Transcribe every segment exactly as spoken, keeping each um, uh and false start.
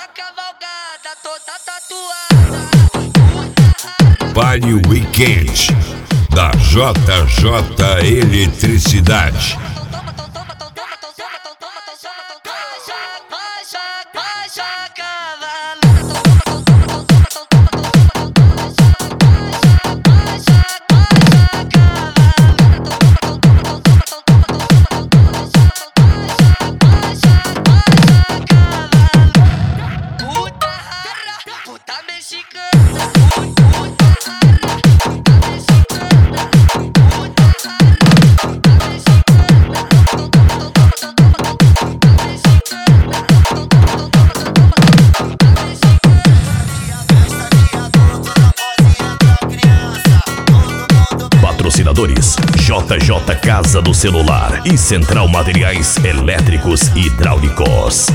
cavalgada toda tatuada. Baile Weekend da J J Eletricidade. Patrocinadores: J J Casa do Celular e Central Materiais Elétricos e Hidráulicos.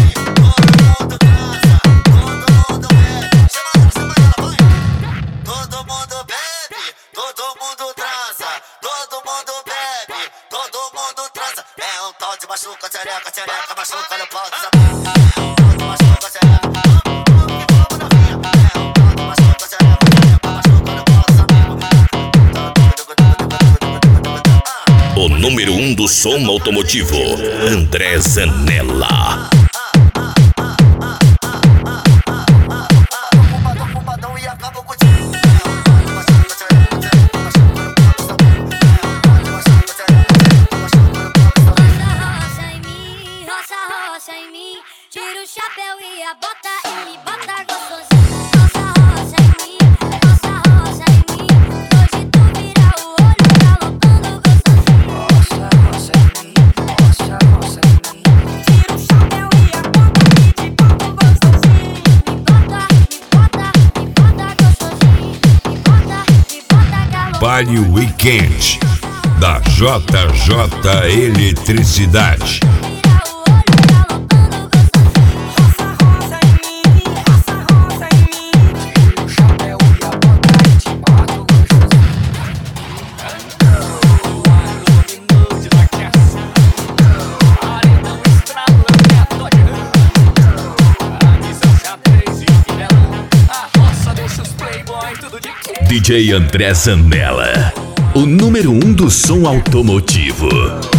Todo mundo bebe, todo mundo transa, todo mundo bebe, todo mundo transa. É um tal de machuca, tchereca, tchereca, machuca no pau dos amigos. Machuca, tchereca. O número um do som automotivo, André Zanella. Tira o chapéu e a bota e bota gostosinho. Roça, roça em mim, roça, roça em mim. Hoje tu vira o olho galopando gostosinho. Roça, roça em mim, roça, roça em mim. Tira o chapéu e a bota e te bota gostosinho. Me bota, me bota, me bota gostosinho. Me bota, me bota galopando. Baile Weekend da J J Eletricidade. D J André Zanella, o número um do som automotivo.